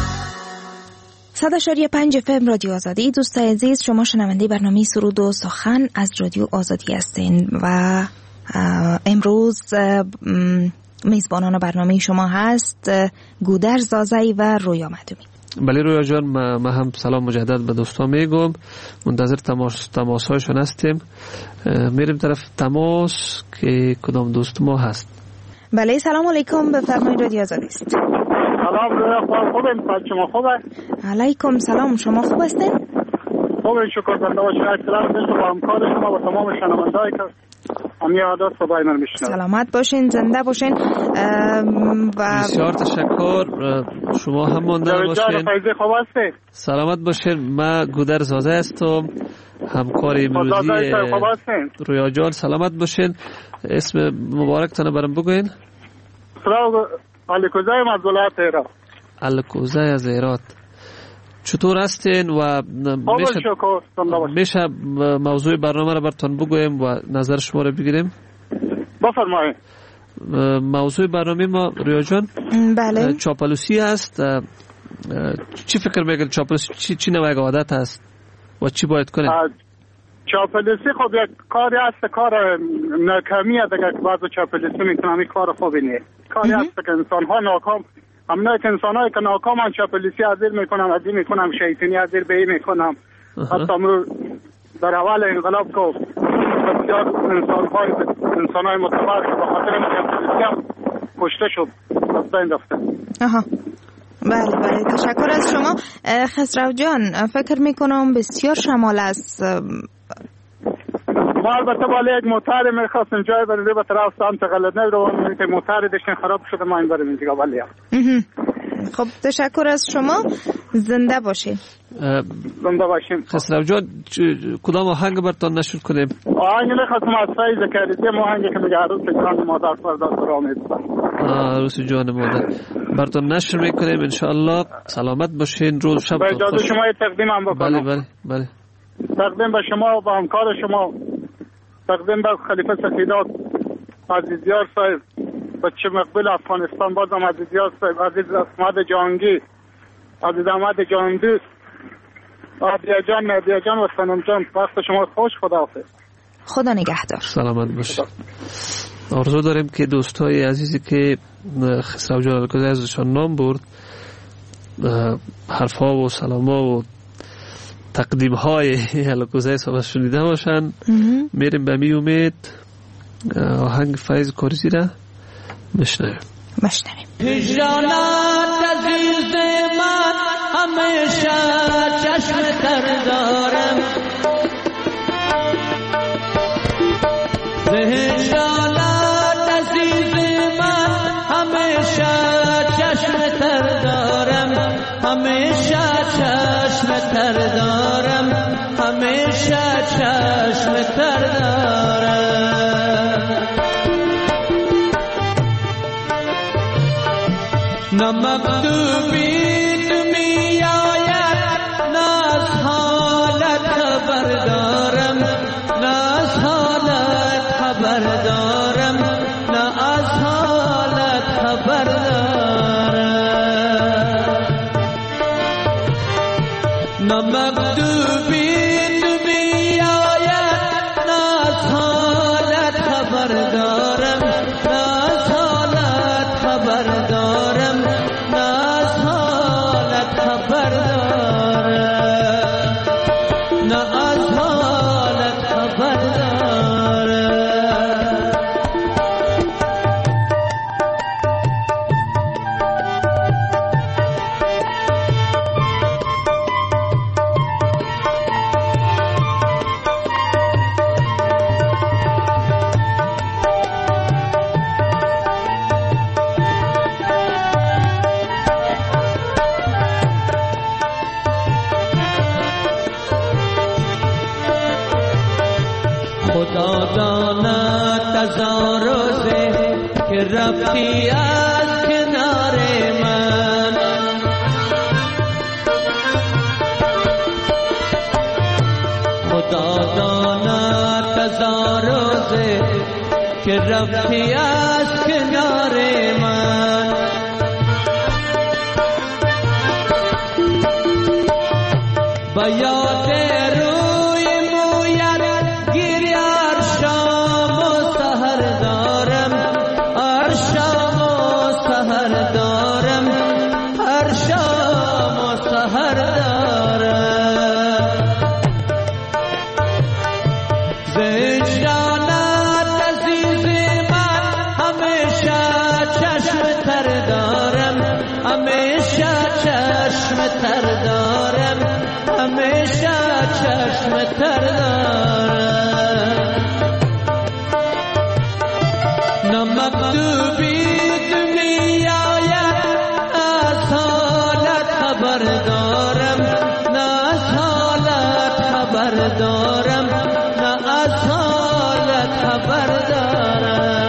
S11: صد اشاری پنج اف ام رادیو آزادی. دوست عزیز، شما شنونده برنامه سرود و سخن از رادیو آزادی هستین و امروز میزبانان برنامه شما هست گودر زازی و رویا مدومی.
S12: بله رویا جان، ما, ما هم سلام مجدد به دوستان میگم، منتظر تماس تماس‌هایشون هستیم. میریم طرف تماس که کدام دوست ما هست.
S11: بله سلام علیکم، بفرمایید رادیو آزادی است.
S17: سلام رویا، خوبم؟ شما خوبه؟
S11: علیکم سلام، شما خوب هستین؟
S17: خوبم شکر. بنده باشید. اطلاع داشتم با همکار شما و تمام شنونده‌ای که امی عادت صدای من میشنوند.
S11: سلامت باشین، زنده باشین و
S12: بسیار تشکر. شما هم مانده باشین.
S17: فایزه خوب هستی؟
S12: سلامت باشین. ما گودر زازه هستم، همکار امروزی رویا جان. سلامت باشین. اسم مبارکتان برام بگوین.
S17: سراغ الکوزه از ولایت هرات.
S12: الکوزه از هرات. چطور هستین و میشه, میشه موضوع برنامه رو براتون بگویم و نظر شما رو بگیریم؟
S17: بفرمایید.
S12: موضوع برنامه ما رویا جان
S11: بله
S12: چاپلوسی هست. چی فکر میگن چاپلوسی چی, چی نوع عادت هست و چی باید کنیم؟
S17: چاپلوسی خب یک کاری هست، کار ناکامی است که بعضی چاپلوسی میکنن. این کار خوبی نیست. کاری هست که انسان ها ناکام، همه که انسان هایی که ناکامن چاپلوسی ازیر میکنم ازیر میکنم شیطانی ازیر بهی میکنم. حتی امروز در اول انقلاب که بسیار انسان های انسان های متبر به خاطر چاپلوسی هم کشته شد، از بین رفته.
S11: آها بله بله تشکر از شما. خسرو جان، فکر میکنم بسیار شمال است.
S17: ما البته بالا یک موتر میخواستیم جای برده به طرف سمت غلط نروان که موتر داشتن خراب شده ما این بریم اینجا ولی
S11: خب تشکر از شما، زنده باشین.
S17: زنده باشین.
S12: خسرو جان کدام آهنگ براتون نشر کنیم؟
S17: آهنگ میخواستم از فیض کریدی، آهنگی که میگه عروس جان مادر فردا سرامید.
S12: عروس جان مادر براتون نشر میکنیم ان شاء الله. سلامت باشین، روز شب
S17: خوش. به اجازه شما تقدیم هم بکنم.
S12: بله بله بله.
S17: تقدیم به شما و به همکار شما، تقدیم به خلیفه سفیدات عزیزیار صاحب، بچه مقبل افغانستان، بازم عزیزیار صاحب، عزیز احمد جانگی، عزیز احمد جاندوست، عادیه جان، مهدیه جان و سنم جان. وقت شما خوش. خداحافظ.
S11: خدا نگهدار.
S12: سلامت باشید. آرزو داریم که دوستای عزیزی که خسرو جان الکوزی ازشان نام برد حرفها و سلاما و تقدیم های الکوزی صحبت شنیده باشن. میریم به می امید آهنگ فیض کارزی را بشنویم.
S11: بشنویم.
S16: هجرانت عزیز من همیشه چشم تر دارم، هجرانت عزیز من همیشه چشم تر دارم، همیشه چشم تر دارم، همیشه چشم تر دارم. نه مکتوبی تو می آید نه از حالت خبر دارم، نه از حالت خبر دارم، نه از حالت خبر دارم. نه مکتوبی تو می آید نه از حالت خبر دارم، نه از حالت خبر دارم، نه از حالت خبر دارم، نه از حالت خبر دارم. خدا داند از آن روزه که رفتی از کنار من، خدا داند از آن روزه که رفتی از کنار من. با یاد تر دارم، همیشه چشم تر دارم. نه مکتوبی تو می آید از حالت خبر دارم، نه از حالت خبر دارم، نه از حالت خبر دارم.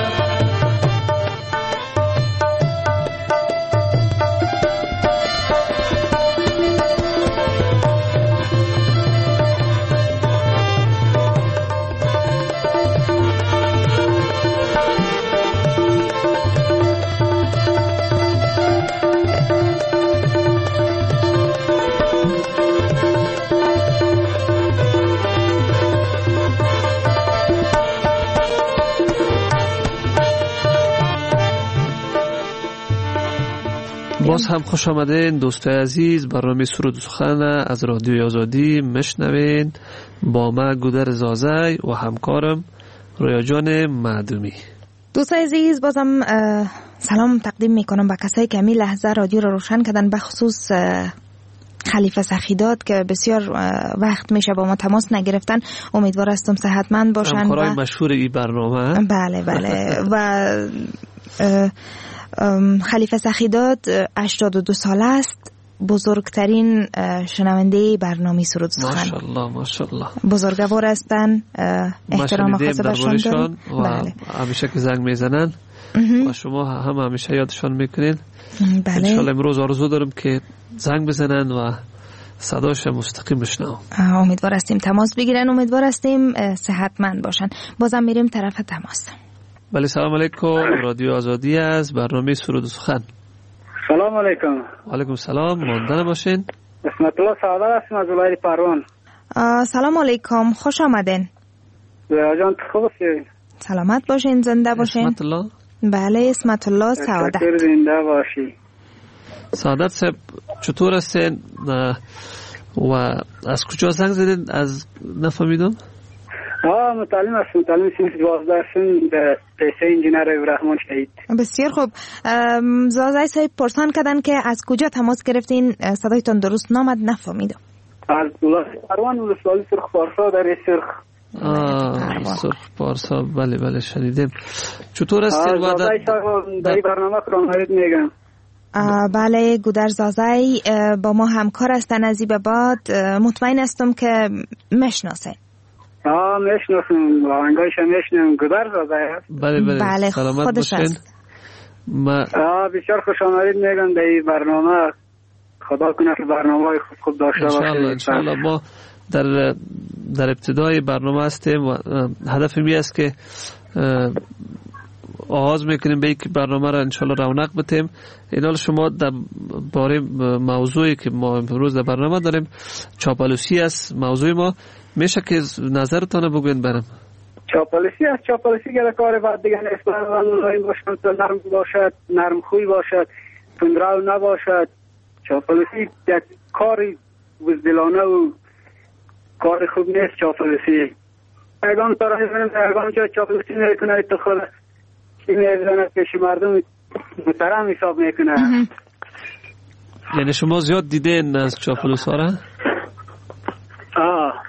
S12: باز هم خوش آمدین دوستای عزیز. برنامه سرود و سخن از رادیوی آزادی مشنوین با من گودر زازی و همکارم رویا جان معدومی.
S11: دوستای عزیز بازم سلام تقدیم میکنم به کسایی که همین لحظه رادیو رو روشن کردن، به خصوص خلیفه سخیداد که بسیار وقت میشه با ما تماس نگرفتن. امیدوار هستم صحتمند باشن.
S12: همکارای مشهور این برنامه.
S11: بله بله. و خلیفه سخیداد هشتاد و دو ساله است، بزرگترین شنونده برنامه سرود سخن.
S12: ماشاءالله ماشاءالله.
S11: بزرگوار هستن، احترام خاص بهشون داریم.
S12: بله. همیشه که زنگ میزنن و شما هم همیشه یادشان میکنین.
S11: بله.
S12: انشالله امروز آرزو دارم که زنگ بزنن و صداش مستقیم بشنوم.
S11: امیدوار هستیم تماس بگیرن، امیدوار هستیم صحتمند باشن. بازم میریم طرف تماس.
S12: بله سلام علیکم. رادیو آزادی از برنامه سرود و سخن.
S18: سلام علیکم.
S12: و علیکم سلام. ماندن باشین.
S18: اسمت الله سعادت هستم از ولایت پروان.
S11: سلام علیکم، خوش آمدین.
S18: جان خوب هستی؟
S11: سلامت باشین، زنده باشین.
S12: اسمت الله.
S11: بله اسمت الله سعادت.
S18: زنده باشی.
S12: سعادت صاحب چطور هستین و از کجا زنگ زدین؟ از نفهمیدم.
S18: آه متعلم هستم، متعلم سینس دوازده هستم در پیسه انجینر ابراهیمان شهید.
S11: بسیار خوب. زازای صاحب پرسان کردن که از کجا تماس گرفتین؟ صدایتان درست نامد، نفهمیدم.
S18: از پروان ولسوالی سرخ پارسا در سرخ.
S12: آه سرخ پارسا، بله بله شنیدیم. چطور هستین؟
S18: و زازای صاحب در برنامه کرامرید میگم.
S11: بله گودر زازای با ما همکار هستن از این به بعد، مطمئن هستم که مشناسین.
S18: آه میشناسم، آهنگایش میشنم. گودر زازای هست؟
S12: بله بله,
S11: بله
S12: سلامت باشین.
S18: ما... آه بسیار خوش آمدید میگم در این برنامه. خدا کنه که برنامه خوب خوب داشته باشید.
S12: انشالله انشالله. ما در در ابتدای برنامه هستیم و هدف می است که آغاز میکنیم به اینکه برنامه را انشالله رونق بتیم. اینال شما در باره موضوعی که ما امروز در برنامه داریم چاپلوسی است موضوع ما، میشه که نظرتان بگوین برام.
S18: چاپلوسی است، چاپلوسی که کار بعد دیگه نیست. برنامه باشد نرم باشد، نرم خوی باشد، تندرو نباشد. چاپلوسی یک کاری بزدلانه و کار خوب نیست. چاپلوسی اگان طرحی بریم اگان جا چاپلوسی میکنه تو خود چی میزنه پیش مردم محترم حساب میکنه.
S12: یعنی شما زیاد دیدین از چاپلوس ها را؟
S18: آه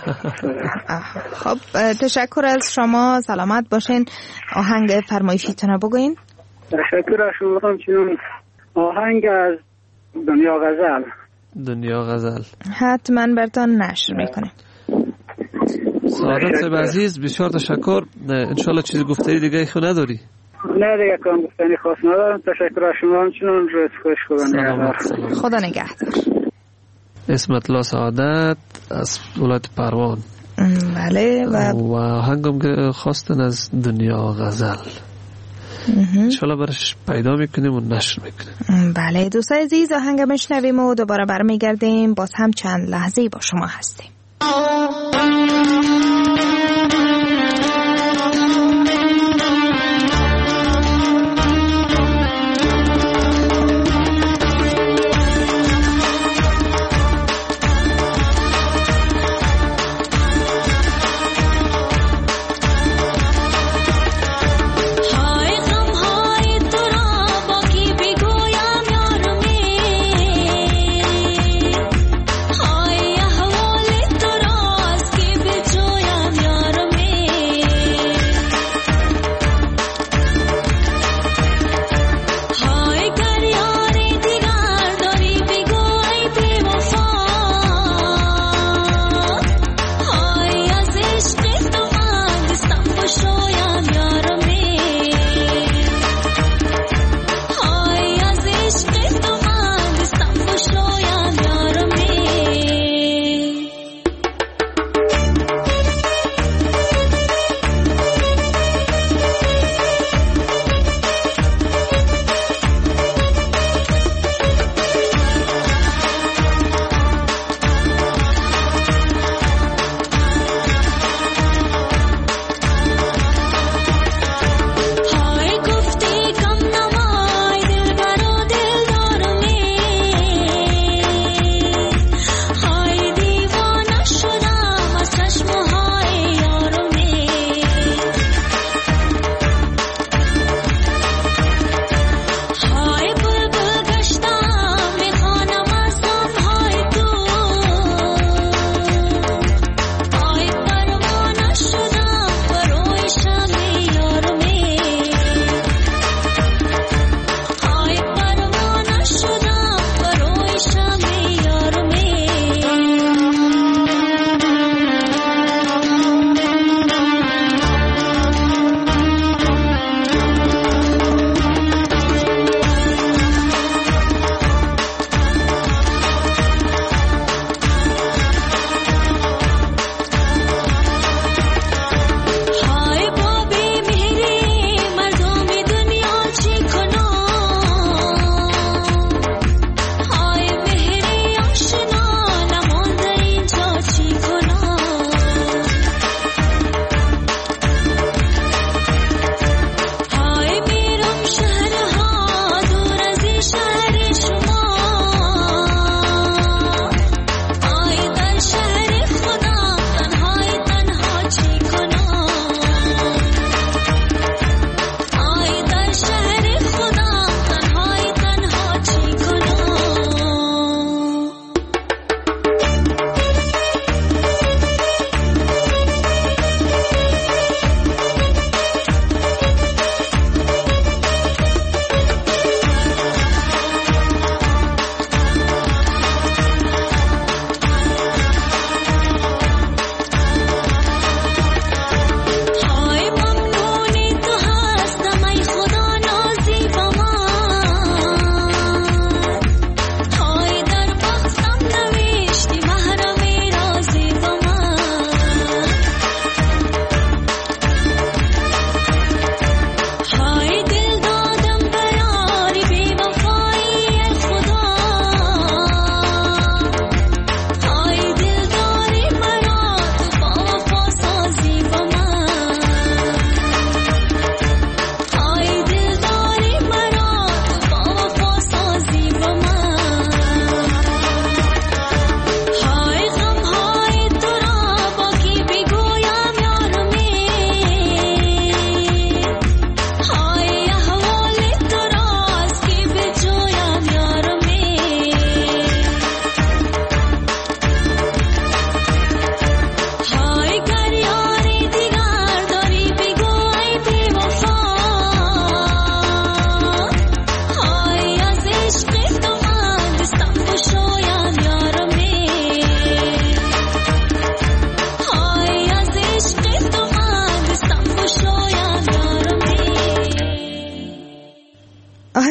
S11: خب تشکر از شما، سلامت باشین. آهنگ فرمایشیتون بگوین.
S18: تشکر از شما. همچنین آهنگ از دنیا غزل.
S12: دنیا غزل
S11: حتما برتان نشر میکنه.
S12: سعادت صاحب عزیز بسیار تشکر. انشالله چیزی گفتنی دیگه خو نداری؟
S18: نه دیگه کام گفتنی خاص ندارم. تشکر از شما. همچنین روز خوش. خدا نگهدار.
S11: خدا نگهدار.
S12: اسمت الله سعادت از ولایت پروان.
S11: بله و
S12: و آهنگم که خواستن از دنیا غزل. انشالله برش پیدا میکنیم و نشر میکنیم.
S11: بله دوستای عزیز آهنگ میشنویم و دوباره برمیگردیم. باز هم چند لحظه با شما هستیم.
S16: های احوال تو راست که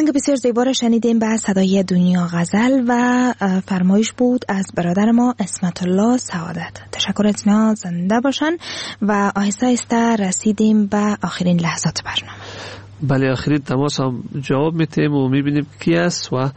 S11: آهنگ بسیار زیبا را شنیدیم به صدای دنیا غزل و فرمایش بود از برادر ما اسمت الله سعادت. تشکر از اینا، زنده باشن. و آهسته آهسته رسیدیم به آخرین لحظات برنامه.
S12: بله، آخرین تماس هم جواب میتیم و میبینیم کی است و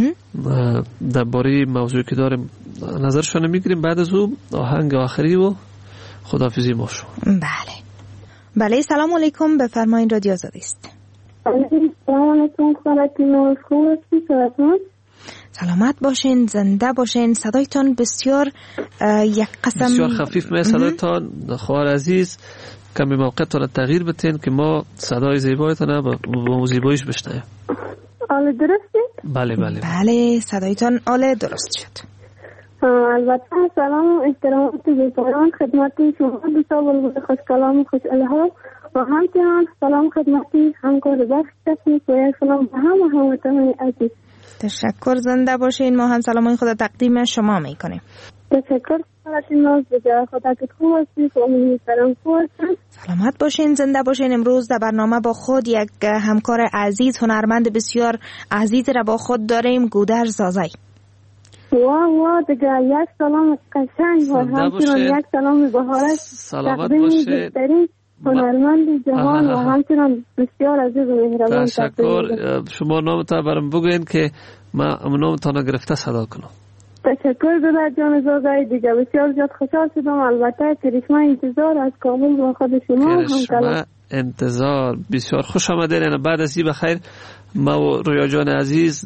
S12: درباره موضوعی که داریم نظرشون میگیریم. بعد از او آهنگ آخری و خداحافظی ما شو.
S11: بله بله. سلام علیکم، بفرمایید، رادیو آزادی است.
S14: سلام علیکم، خالتون خوب هستید؟
S11: سلامت باشین، زنده باشین. صدایتان بسیار یک قسم
S12: بسیار خفیف میاد صدایتان. خواهر عزیز کمی موقعتان تغییر بتین که ما صدای زیبایتان با با زیباییش بشنویم.
S14: آله درسته؟
S12: بله بله
S11: بله، صدایتان آله درست شد.
S14: البته سلام و احترامات بزرگان خدمت شما دوستان بلبل خوش کلام و خوش الهام و همچنان سلام خدمت همکار بخش تکنیک و سلام به همه هموطنان عزیز.
S11: تشکر، زنده باشین. ما هم سلامای خدا تقدیم شما میکنیم.
S14: تشکر خالتون ناز بجای خدا که خوب هستید و امیدوارم سلام خوب هستید.
S11: سلامت باشین، زنده باشین. امروز در برنامه با خود یک همکار عزیز، هنرمند بسیار عزیز را با خود داریم، گودرز زازای.
S14: واه واه دیگه یک سلام قشنگ و همچنان یک سلام بهارت
S12: سلامت باشه
S14: هنرمند جهان و همچنان بسیار عزیز و مهربان.
S12: تشکر. شما نامتان برام بگوین که ما نامتان گرفته صدا کنم.
S14: تشکر دادر جان زازای دیگه، بسیار زیاد خوشحال شدم. البته کرشمه انتظار از کابل و خود شما
S12: کرشمه انتظار. بسیار خوش آمدین. بعد از این بخیر ما و رویا جان عزیز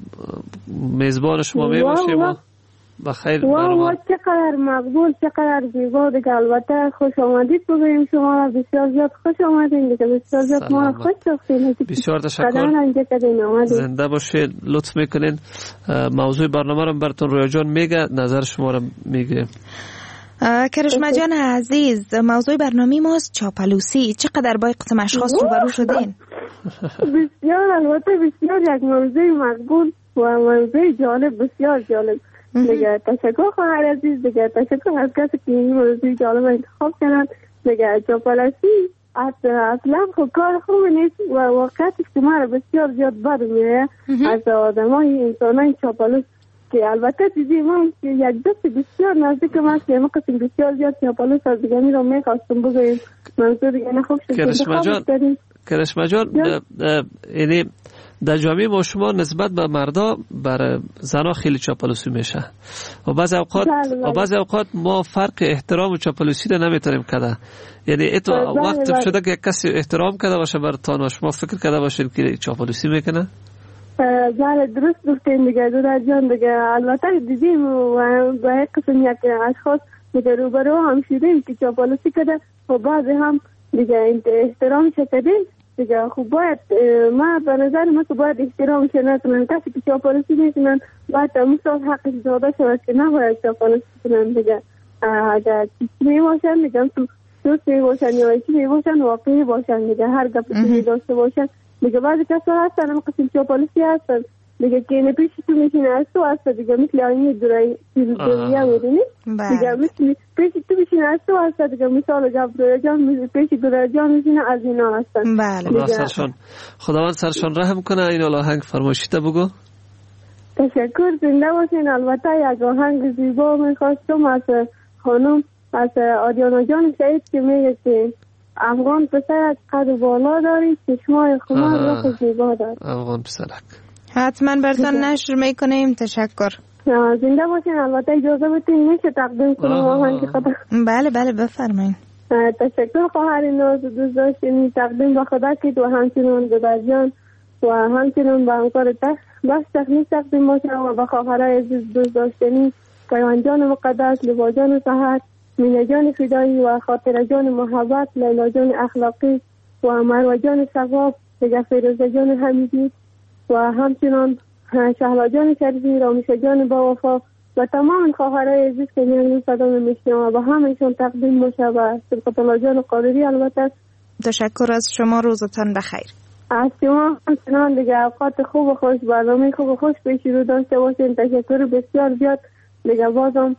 S12: میزبان شما می باشیم و بخیر.
S14: واه واه چقدر مقبول، چقدر زیبا دیگه. البته خوش آمدید بگویم شما را، بسیار زیاد خوش آمدین دیگه، بسیار زیاد ما خوش شدیم.
S12: بسیار تشکر، زنده باشید. لطف میکنین موضوع برنامه رو براتون رویا جان میگه، نظر شما رو میگیریم.
S11: کرشمه جان عزیز، موضوع برنامه ماست چاپلوسی. چقدر با قسم اشخاص روبرو شدین؟
S14: بسیار، البته بسیار یک موضوع مقبول و موضوع جالب، بسیار جالب دیگه. تشکر خواهر عزیز دیگه، تشکر از کسی که این موضوع جالب انتخاب کردن دیگه. چاپلوسی اصلا خود کار خوب نیست و واقعیتش که ما بسیار زیاد بد میره از آدم های انسان های چاپلوس که البته دیدیم ما یک دست بسیار نزدیک ما که ما قسم بسیار زیاد چاپلوس از دیگه می رو میخواستم بگویم موضوع دیگه نخوب شد.
S12: کرشمه جان کرشمه جان یعنی در جامعه ما شما نسبت به مردا بر زنا خیلی چاپلوسی میشه و بعض اوقات و بعض اوقات ما فرق احترام و چاپلوسی رو نمیتونیم کده. یعنی اتو وقت شده که کسی احترام کرده باشه براتون و شما فکر کرده باشین که چاپلوسی میکنه.
S14: بله درست گفتین دیگه دودر جان دیگه. البته دیدیم و با یک قسم یک اشخاص دیگه روبرو هم شدیم که چاپلوسی کده و بعضی هم دیگه احترام شدیم دیگه. خوب باید ما به نظر ما که باید احترام شنکنن کسی که چاپلوسی میکنن باید مثال حقش داده شود که نباید چاپلوسی کنن دیگه. اگر چیزی باشن دیگه تو دوست باشن یا چیزی باشن واقعی باشن دیگه، هر گپی داشته باشن دیگه. بعضی کسا هستن هم قسم چاپلوسی هستن دیگه که اینه پیش تو میشینه از تو هست دیگه، مثل آینی درایی دوریا میدونی دیگه، مثل پیش تو میشینه از تو هست دیگه. مثال جب رویا جان پیش دوریا جان میشینه از اینا هستن.
S11: بله
S12: سرشان خداوند سرشان رحم کنه. این آهنگ فرمایشیته بگو.
S14: تشکر، زنده باشین. البته یک آهنگ زیبا میخواستم از خانم از آدیانا جان شهید که میگه که افغان پسرک قد بالا داری، چشمای خمار رخ زیبا داری.
S12: افغان پسرک
S11: حتما براتون نشر میکنیم. تشکر،
S14: زنده باشین. البته اجازه بدین میشه تقدیم کنم آهنگ خدا؟
S11: بله بله بفرمایید.
S14: تشکر خواهر ناز دوست داشتین تقدیم به خدا که تو همچنان دودر جان و همچنان به همکار بخش تکنیک تقدیم باشه و به خواهرای عزیز دوست داشتنی کیوان جان مقدس، لبا جان صحت، مینا جان فدایی و خاطر جان محبت، لیلا جان اخلاقی و مروه جان ثواب، دیگه فیروزه جان حمیدی و همچنان شهلا جان شریفی، رامیشه جان با وفا و تمام خواهرای عزیز که میان صدا میشنم و به همشون تقدیم باشه و سبقت الله جان قادری. البته
S11: تشکر از شما، روزتان بخیر.
S14: از شما همچنان دیگه اوقات خوب و خوش، برنامه خوب و خوش پیش رو داشته باشین. تشکر بسیار زیاد دیگه. بازم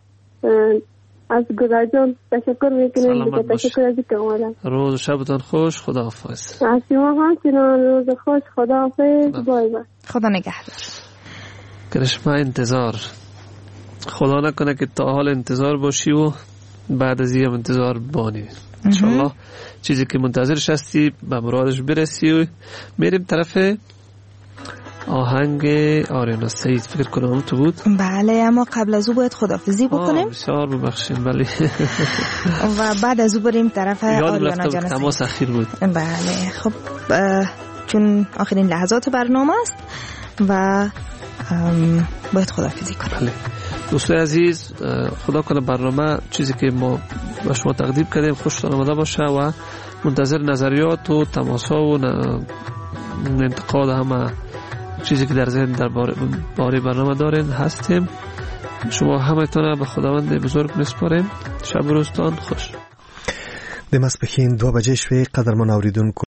S14: از گودرز جان تشکر میکنیم دیگه. تشکر از اینکه اومدن.
S12: روز شبتان خوش، خداحافظ.
S14: از شما همچنان روز خوش، خداحافظ. بای بای.
S11: خدا نگهدار.
S12: کرشمه انتظار، خدا نکنه که تا حال انتظار باشی و بعد از این انتظار بانی. انشالله چیزی که منتظرش هستی به مرادش برسی. و میریم طرف آهنگ آریانا سعید، فکر کنم تو بود.
S11: بله، اما قبل از او باید خداحافظی بکنیم.
S12: بسیار ببخشید. بله.
S11: و بعد از او بریم طرف آریانا جان
S12: تماس اخیر بود.
S11: بله خب چون آخرین لحظات برنامه است و باید خداحافظی کنیم.
S12: بله دوستای عزیز، خدا کنه برنامه چیزی که ما به شما تقدیم کردیم خوشتان آمده باشه و منتظر نظریات و تماس ها و انتقاد همه چیزی که در ذهن در باره برنامه دارین هستیم. شما همه تانه به خداوند بزرگ میسپاریم. شب و روزتان خوش.
S1: د ماسپښین دوه بجې شوې. قدرمن اوریدونکو